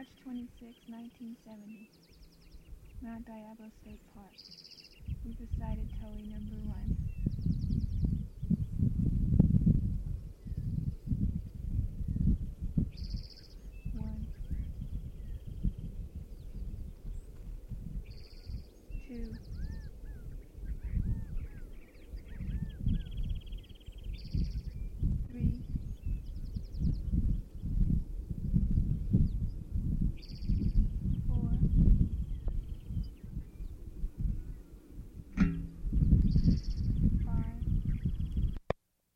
March 26, 1970, Mount Diablo State Park. We've decided Tully number 1.